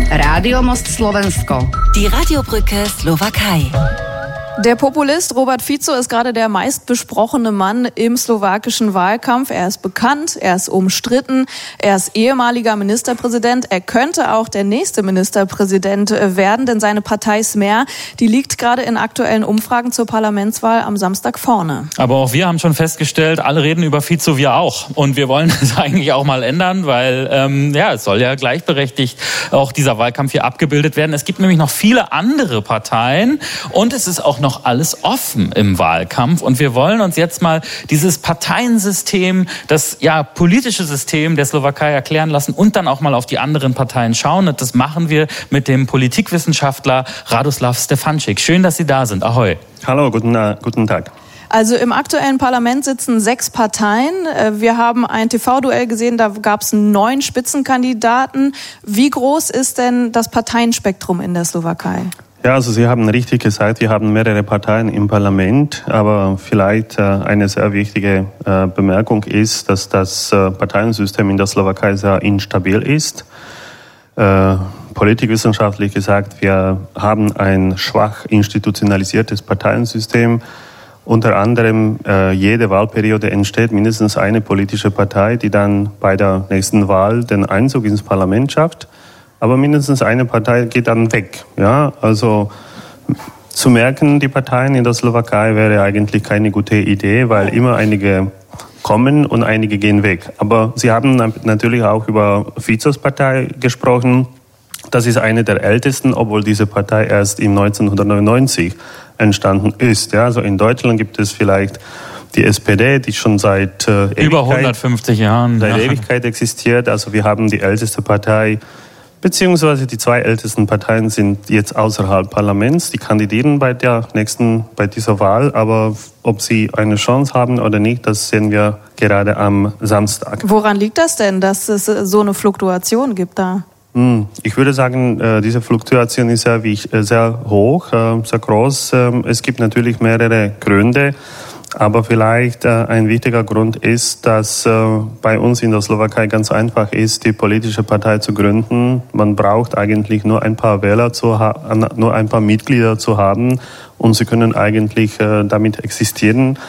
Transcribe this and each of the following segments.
Rádio Most Slovensko. Die Radiobrücke Slowakei. Der Populist Robert Fico ist gerade der meistbesprochene Mann im slowakischen Wahlkampf. Er ist bekannt, er ist umstritten, er ist ehemaliger Ministerpräsident. Er könnte auch der nächste Ministerpräsident werden, denn seine Partei Smer, die liegt gerade in aktuellen Umfragen zur Parlamentswahl am Samstag vorne. Aber auch wir haben schon festgestellt, alle reden über Fico, wir auch. Und wir wollen es eigentlich auch mal ändern, weil es soll ja gleichberechtigt auch dieser Wahlkampf hier abgebildet werden. Es gibt nämlich noch viele andere Parteien und es ist auch noch alles offen im Wahlkampf. Und wir wollen uns jetzt mal dieses Parteiensystem, das politische System der Slowakei erklären lassen und dann auch mal auf die anderen Parteien schauen. Und das machen wir mit dem Politikwissenschaftler Radoslav Stefančík. Schön, dass Sie da sind. Ahoj. Hallo, guten Tag. Also im aktuellen Parlament sitzen 6 Parteien. Wir haben ein TV-Duell gesehen, da gab es 9 Spitzenkandidaten. Wie groß ist denn das Parteienspektrum in der Slowakei? Ja, also Sie haben richtig gesagt, wir haben mehrere Parteien im Parlament, aber vielleicht eine sehr wichtige Bemerkung ist, dass das Parteiensystem in der Slowakei sehr instabil ist. Politikwissenschaftlich gesagt, wir haben ein schwach institutionalisiertes Parteiensystem. Unter anderem jede Wahlperiode entsteht mindestens eine politische Partei, die dann bei der nächsten Wahl den Einzug ins Parlament schafft. Aber mindestens eine Partei geht dann weg. Ja, also zu merken, die Parteien in der Slowakei wäre eigentlich keine gute Idee, weil immer einige kommen und einige gehen weg. Aber Sie haben natürlich auch über Ficos Partei gesprochen. Das ist eine der ältesten, obwohl diese Partei erst im 1999 entstanden ist. Ja, also in Deutschland gibt es vielleicht die SPD, die schon seit über 150 Jahren seit Ewigkeit existiert. Also wir haben die älteste Partei, beziehungsweise die 2 ältesten Parteien sind jetzt außerhalb Parlaments. Die kandidieren bei dieser Wahl, aber ob sie eine Chance haben oder nicht, das sehen wir gerade am Samstag. Woran liegt das denn, dass es so eine Fluktuation gibt da? Ich würde sagen, diese Fluktuation ist sehr hoch, sehr groß. Es gibt natürlich mehrere Gründe. Aber vielleicht ein wichtiger Grund ist, dass bei uns in der Slowakei ganz einfach ist, die politische Partei zu gründen. Man braucht eigentlich nur ein paar Wähler nur ein paar Mitglieder zu haben und sie können eigentlich damit existieren.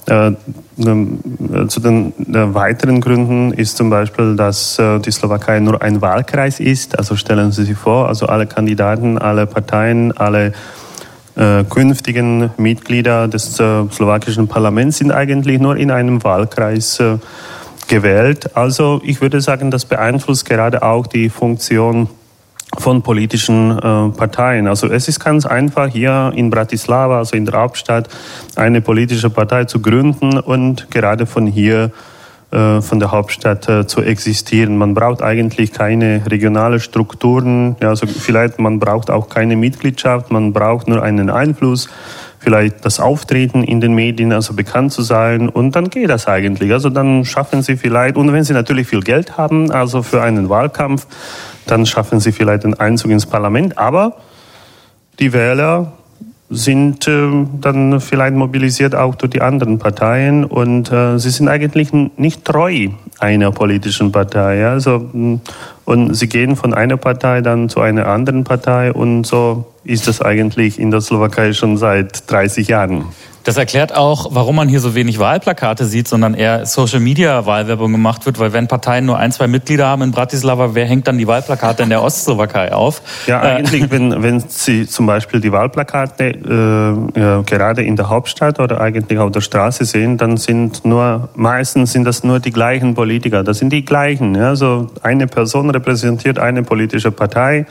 Zu den weiteren Gründen ist zum Beispiel, dass die Slowakei nur ein Wahlkreis ist. Also stellen Sie sich vor, also alle Kandidaten, alle Parteien, alle künftigen Mitglieder des slowakischen Parlaments sind eigentlich nur in einem Wahlkreis gewählt. Also ich würde sagen, das beeinflusst gerade auch die Funktion von politischen Parteien. Also es ist ganz einfach, hier in Bratislava, also in der Hauptstadt, eine politische Partei zu gründen und gerade von hier von der Hauptstadt zu existieren. Man braucht eigentlich keine regionale Strukturen, ja, also vielleicht man braucht auch keine Mitgliedschaft, man braucht nur einen Einfluss, vielleicht das Auftreten in den Medien, also bekannt zu sein und dann geht das eigentlich. Also dann schaffen Sie vielleicht, und wenn Sie natürlich viel Geld haben, also für einen Wahlkampf, dann schaffen Sie vielleicht den Einzug ins Parlament, aber die Wähler sind dann vielleicht mobilisiert auch durch die anderen Parteien und sie sind eigentlich nicht treu einer politischen Partei. Ja? Also, und sie gehen von einer Partei dann zu einer anderen Partei und so ist das eigentlich in der Slowakei schon seit 30 Jahren. Das erklärt auch, warum man hier so wenig Wahlplakate sieht, sondern eher Social-Media-Wahlwerbung gemacht wird, weil wenn Parteien nur 1, 2 Mitglieder haben in Bratislava, wer hängt dann die Wahlplakate in der Ostslowakei auf? Ja, eigentlich, wenn Sie zum Beispiel die Wahlplakate gerade in der Hauptstadt oder eigentlich auf der Straße sehen, dann meistens sind das nur die gleichen Politiker. Das sind die gleichen. Ja? Also eine Person repräsentiert eine politische Partei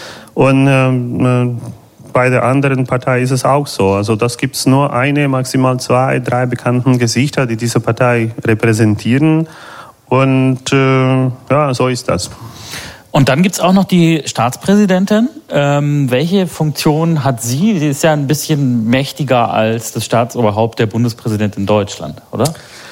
und bei der anderen Partei ist es auch so. Also das gibt es nur eine, maximal 2, 3 bekannten Gesichter, die diese Partei repräsentieren. Und so ist das. Und dann gibt es auch noch die Staatspräsidentin. Welche Funktion hat sie? Sie ist ja ein bisschen mächtiger als das Staatsoberhaupt der Bundespräsident in Deutschland, oder?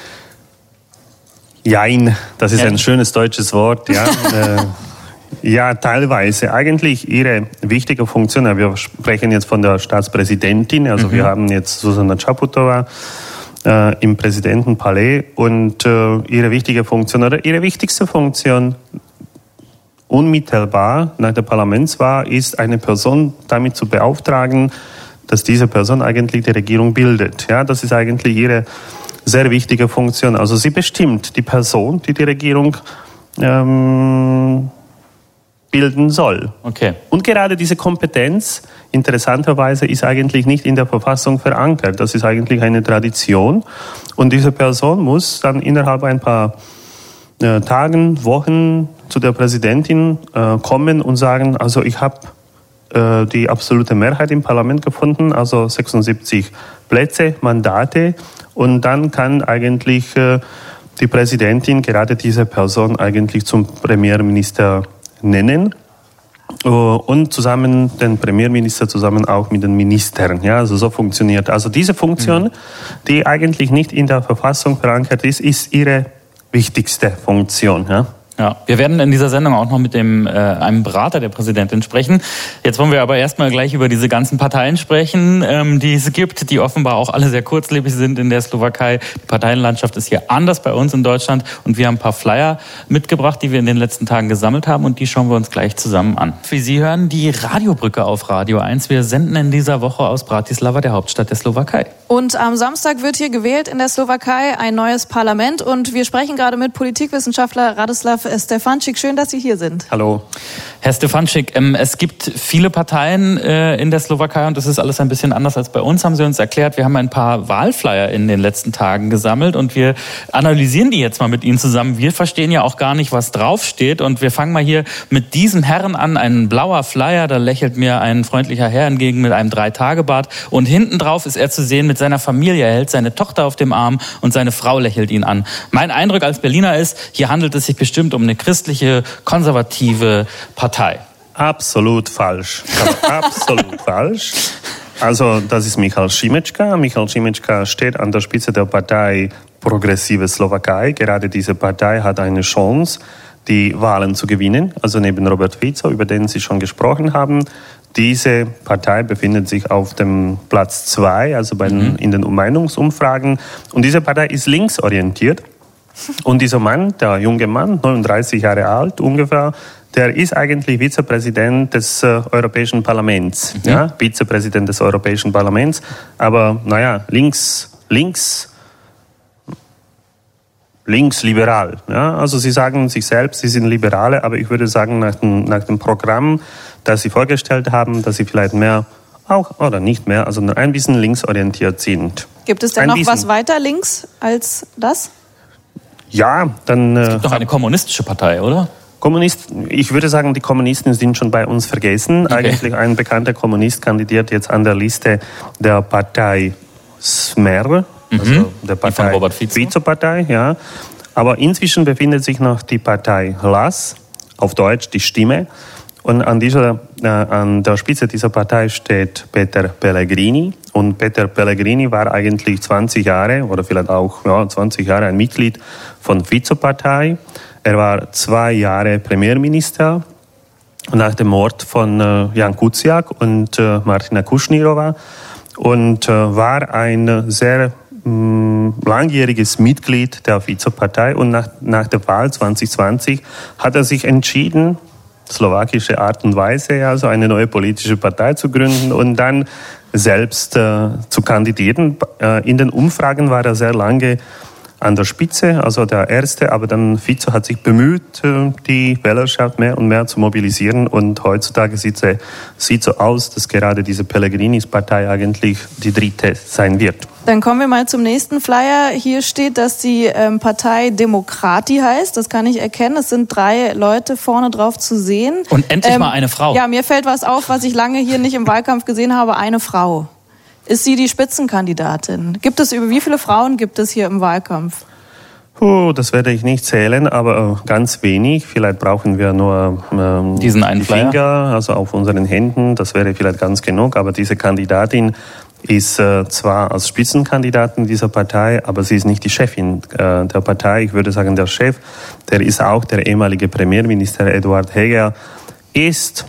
Jein, das ist ein schönes deutsches Wort, ja. Ja, teilweise. Eigentlich ihre wichtige Funktion, wir sprechen jetzt von der Staatspräsidentin, also wir haben jetzt Zuzana Čaputová im Präsidentenpalais und ihre wichtige Funktion oder ihre wichtigste Funktion unmittelbar nach der Parlamentswahl ist, eine Person damit zu beauftragen, dass diese Person eigentlich die Regierung bildet. Ja, das ist eigentlich ihre sehr wichtige Funktion. Also sie bestimmt die Person, die die Regierung bilden soll. Okay. Und gerade diese Kompetenz, interessanterweise, ist eigentlich nicht in der Verfassung verankert. Das ist eigentlich eine Tradition. Und diese Person muss dann innerhalb ein paar Tagen, Wochen zu der Präsidentin kommen und sagen, also ich habe die absolute Mehrheit im Parlament gefunden, also 76 Plätze, Mandate, und dann kann eigentlich die Präsidentin gerade diese Person eigentlich zum Premierminister nennen und zusammen den Premierminister zusammen auch mit den Ministern. Ja, also so funktioniert. Also diese Funktion, die eigentlich nicht in der Verfassung verankert ist, ist ihre wichtigste Funktion. Ja. Ja, wir werden in dieser Sendung auch noch mit einem Berater der Präsidentin sprechen. Jetzt wollen wir aber erstmal gleich über diese ganzen Parteien sprechen, die es gibt, die offenbar auch alle sehr kurzlebig sind in der Slowakei. Die Parteienlandschaft ist hier anders bei uns in Deutschland und wir haben ein paar Flyer mitgebracht, die wir in den letzten Tagen gesammelt haben und die schauen wir uns gleich zusammen an. Wie Sie hören, die Radiobrücke auf Radio 1. Wir senden in dieser Woche aus Bratislava, der Hauptstadt der Slowakei. Und am Samstag wird hier gewählt in der Slowakei ein neues Parlament und wir sprechen gerade mit Politikwissenschaftler Radoslav Stefančík. Schön, dass Sie hier sind. Hallo. Herr Stefančík, es gibt viele Parteien in der Slowakei und das ist alles ein bisschen anders als bei uns, haben Sie uns erklärt. Wir haben ein paar Wahlflyer in den letzten Tagen gesammelt und wir analysieren die jetzt mal mit Ihnen zusammen. Wir verstehen ja auch gar nicht, was draufsteht und wir fangen mal hier mit diesem Herrn an. Ein blauer Flyer, da lächelt mir ein freundlicher Herr entgegen mit einem 3-Tage-Bart und hinten drauf ist er zu sehen mit seiner Familie. Er hält seine Tochter auf dem Arm und seine Frau lächelt ihn an. Mein Eindruck als Berliner ist, hier handelt es sich bestimmt um eine christliche, konservative Partei. Absolut falsch. Absolut falsch. Also das ist Michal Šimečka. Michal Šimečka steht an der Spitze der Partei Progressive Slowakei. Gerade diese Partei hat eine Chance, die Wahlen zu gewinnen. Also neben Robert Fico, über den Sie schon gesprochen haben. Diese Partei befindet sich auf dem Platz 2, also in den Meinungsumfragen. Und diese Partei ist linksorientiert. Und dieser Mann, der junge Mann, 39 Jahre alt ungefähr, der ist eigentlich Vizepräsident des Europäischen Parlaments. Ja, Vizepräsident des Europäischen Parlaments. Aber naja, linksliberal. Ja, also sie sagen sich selbst, sie sind Liberale, aber ich würde sagen, nach dem Programm, das sie vorgestellt haben, dass sie vielleicht mehr auch oder nicht mehr, also ein bisschen linksorientiert sind. Gibt es denn noch was weiter links als das? Ja, dann... Es gibt doch eine kommunistische Partei, oder? Ich würde sagen, die Kommunisten sind schon bei uns vergessen. Okay. Eigentlich ein bekannter Kommunist kandidiert jetzt an der Liste der Partei Smer, also der Partei Fico-Partei, ja. Aber inzwischen befindet sich noch die Partei Hlas, auf Deutsch die Stimme. Und an der Spitze dieser Partei steht Peter Pellegrini. Und Peter Pellegrini war eigentlich 20 Jahre oder vielleicht auch 20 Jahre ein Mitglied von Fico-Partei. Er war 2 Jahre Premierminister nach dem Mord von Jan Kuciak und Martina Kušnírova und war ein sehr langjähriges Mitglied der Fico-Partei. Und nach der Wahl 2020 hat er sich entschieden, slowakische Art und Weise, also eine neue politische Partei zu gründen und dann selbst zu kandidieren. In den Umfragen war er sehr lange an der Spitze, also der Erste, aber dann Fico hat sich bemüht, die Wählerschaft mehr und mehr zu mobilisieren und heutzutage sieht so aus, dass gerade diese Pellegrinis Partei eigentlich die dritte sein wird. Dann kommen wir mal zum nächsten Flyer. Hier steht, dass die Partei Demokrati heißt. Das kann ich erkennen. Es sind 3 Leute vorne drauf zu sehen. Und endlich mal eine Frau. Ja, mir fällt was auf, was ich lange hier nicht im Wahlkampf gesehen habe. Eine Frau. Ist sie die Spitzenkandidatin? Über wie viele Frauen gibt es hier im Wahlkampf? Das werde ich nicht zählen, aber ganz wenig. Vielleicht brauchen wir nur diesen einen Finger, also auf unseren Händen. Das wäre vielleicht ganz genug. Aber diese Kandidatin ist zwar als Spitzenkandidatin dieser Partei, aber sie ist nicht die Chefin der Partei. Ich würde sagen, der Chef, der ist auch der ehemalige Premierminister Eduard Heger, ist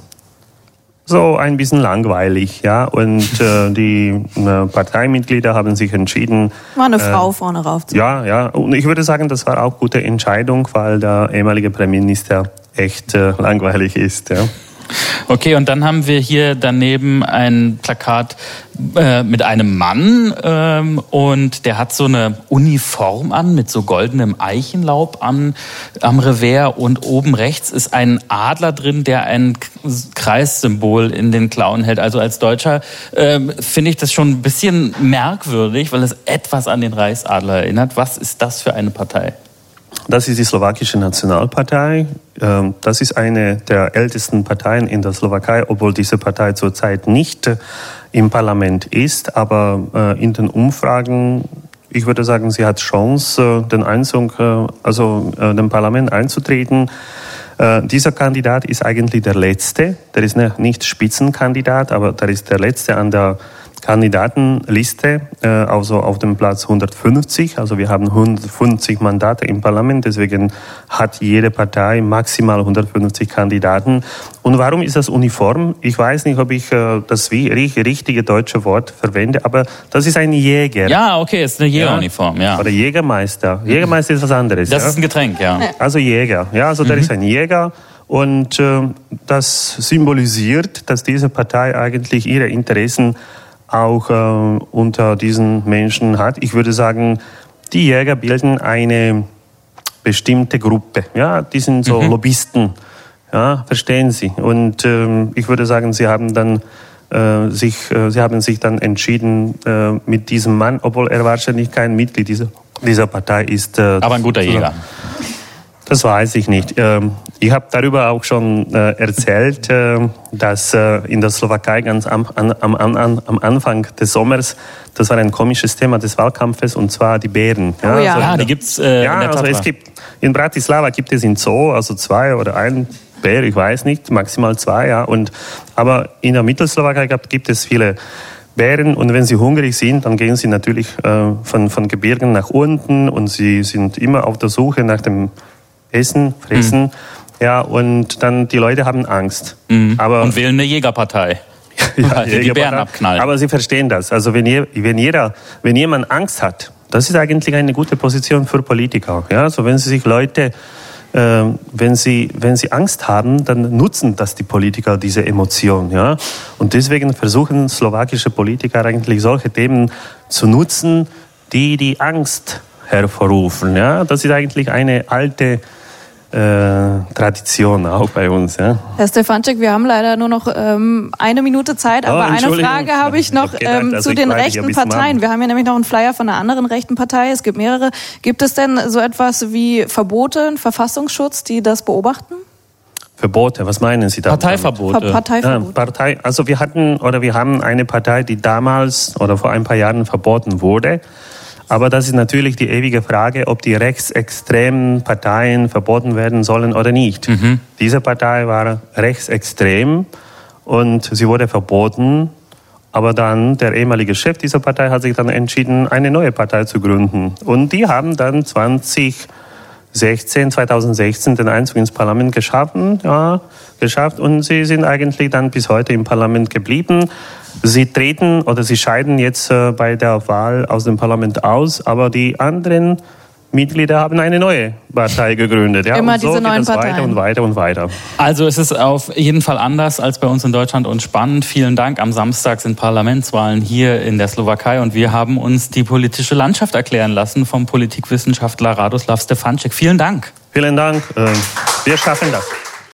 so ein bisschen langweilig, ja. Und die Parteimitglieder haben sich entschieden, mal eine Frau vorne rauf zu. Ja. Und ich würde sagen, das war auch eine gute Entscheidung, weil der ehemalige Premierminister echt langweilig ist. Ja. Okay, und dann haben wir hier daneben ein Plakat mit einem Mann und der hat so eine Uniform an mit so goldenem Eichenlaub am Revers und oben rechts ist ein Adler drin, der ein Kreissymbol in den Klauen hält. Also als Deutscher finde ich das schon ein bisschen merkwürdig, weil es etwas an den Reichsadler erinnert. Was ist das für eine Partei? Das ist die Slowakische Nationalpartei. Das ist eine der ältesten Parteien in der Slowakei, obwohl diese Partei zurzeit nicht im Parlament ist. Aber in den Umfragen, ich würde sagen, sie hat Chance, den Parlament einzutreten. Dieser Kandidat ist eigentlich der Letzte. Der ist nicht Spitzenkandidat, aber der ist der Letzte an der Kandidatenliste, also auf dem Platz 150. Also wir haben 150 Mandate im Parlament, deswegen hat jede Partei maximal 150 Kandidaten. Und warum ist das Uniform? Ich weiß nicht, ob ich das richtige deutsche Wort verwende, aber das ist ein Jäger. Ja, okay, ist eine Jägeruniform, ja. Oder Jägermeister. Jägermeister ist was anderes. Das ist ein Getränk, ja. Also Jäger, ja, also der ist ein Jäger. Und das symbolisiert, dass diese Partei eigentlich ihre Interessen auch unter diesen Menschen hat. Ich würde sagen, die Jäger bilden eine bestimmte Gruppe. Ja, die sind so Lobbyisten. Ja, verstehen Sie? Und ich würde sagen, sie haben sich dann entschieden mit diesem Mann, obwohl er wahrscheinlich kein Mitglied dieser Partei ist. Aber ein guter Jäger. Das weiß ich nicht. Ich habe darüber auch schon erzählt, dass in der Slowakei ganz am Anfang des Sommers, das war ein komisches Thema des Wahlkampfes, und zwar die Bären. Ja, oh ja. Die gibt's in der Tatra. Also in Bratislava gibt es in Zoo, also 2 oder 1 Bär, ich weiß nicht, maximal 2, ja. Aber in der Mittelslowakei gibt es viele Bären, und wenn sie hungrig sind, dann gehen sie natürlich von Gebirgen nach unten, und sie sind immer auf der Suche nach dem Essen, Fressen, ja, und dann die Leute haben Angst. Und wählen eine Jägerpartei, weil die Bären abknallen. Aber sie verstehen das. Also wenn jemand Angst hat, das ist eigentlich eine gute Position für Politiker. Ja, also wenn sie Angst haben, dann nutzen das die Politiker, diese Emotion. Ja, und deswegen versuchen slowakische Politiker eigentlich solche Themen zu nutzen, die Angst hervorrufen. Ja, das ist eigentlich eine alte Tradition auch bei uns. Ja. Herr Stefanczyk, wir haben leider nur noch 1 Minute Zeit, aber eine Frage habe ich noch zu den rechten Parteien. Wir haben hier nämlich noch einen Flyer von einer anderen rechten Partei. Es gibt mehrere. Gibt es denn so etwas wie Verbote, einen Verfassungsschutz, die das beobachten? Verbote, was meinen Sie da? Parteiverbote. Parteiverbote. Also wir haben eine Partei, die damals oder vor ein paar Jahren verboten wurde. Aber das ist natürlich die ewige Frage, ob die rechtsextremen Parteien verboten werden sollen oder nicht. Diese Partei war rechtsextrem und sie wurde verboten. Aber dann der ehemalige Chef dieser Partei hat sich dann entschieden, eine neue Partei zu gründen. Und die haben dann 2016 den Einzug ins Parlament geschafft und sie sind eigentlich dann bis heute im Parlament geblieben. Sie scheiden jetzt bei der Wahl aus dem Parlament aus, aber die anderen Mitglieder haben eine neue Partei gegründet. Ja? Immer und so diese neuen geht es Parteien. weiter und weiter und weiter. Also es ist auf jeden Fall anders als bei uns in Deutschland und spannend. Vielen Dank. Am Samstag sind Parlamentswahlen hier in der Slowakei und wir haben uns die politische Landschaft erklären lassen vom Politikwissenschaftler Radoslav Stefanczyk. Vielen Dank. Vielen Dank. Wir schaffen das.